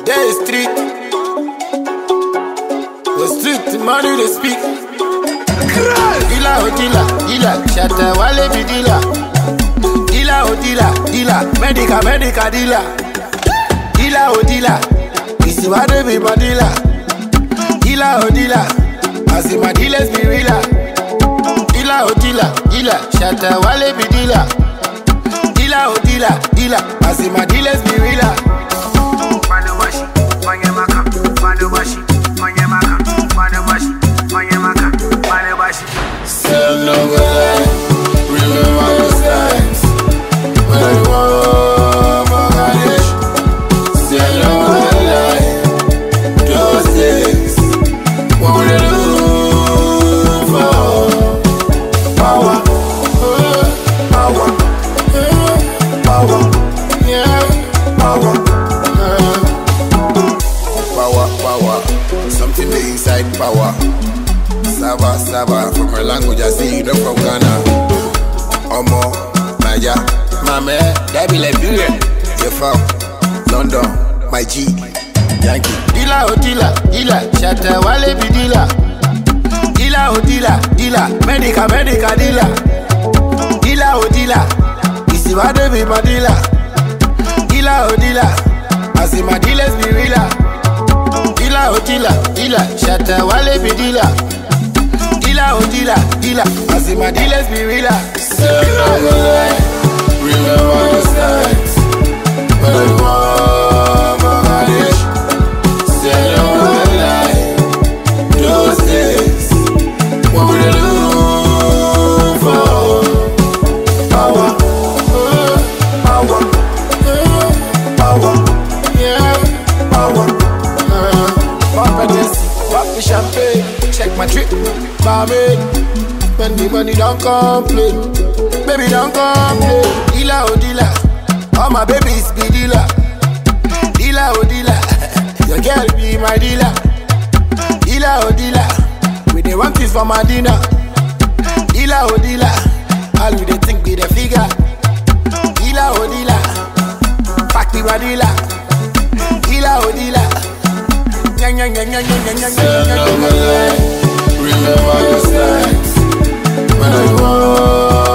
They street. The street, money they speak. Dila oh dila, shatta wale bi dila. Dila oh dila, medica dila. Dila oh dila, isi wade bi madila. Dila oh dila, asi madiles bi rila. Dila oh dila, shatta wale bi dila. Dila oh dila, asi madiles bi rila. Manobashi, Manyamaka, Manobashi, Manyamaka, Manobashi, Manyamaka, Manobashi. Say I'm not gonna lie, remember the times when I want Bangladesh. Say I'm not gonna lie, those days what we do for power, power, yeah, power. Power, something dey inside power. Saba, from my language I see you from Ghana. Omo, Naija, Mame, that be Liberia. You from London, my G, Yankee. Dila oh dila, shatta wale bi dila. Dila oh dila, medica dila. Dila oh dila, isi wade bi madila. Dila oh dila, asi madiles bi rila. Dila oh dila, shatta wale bi dila. Dila oh dila, asi madiles bi rila. Say I'm not gonna lie, remember those times when I want Bangladesh. Say I'm not gonna lie, those days what we do for power, yeah, power. Pop the champagne, check my drip, barmaid. When the money don't complain, baby don't complain. Dila oh dila, all my babies be dila. Dila oh dila, your girl be my dealer. Dila oh dila, we dey want this for my dinner. Dila oh dila, all we dey think be the figure. Dila oh dila, pack me my dealer. Dila oh dila. Say I'm not gonna lie, remember those times when I want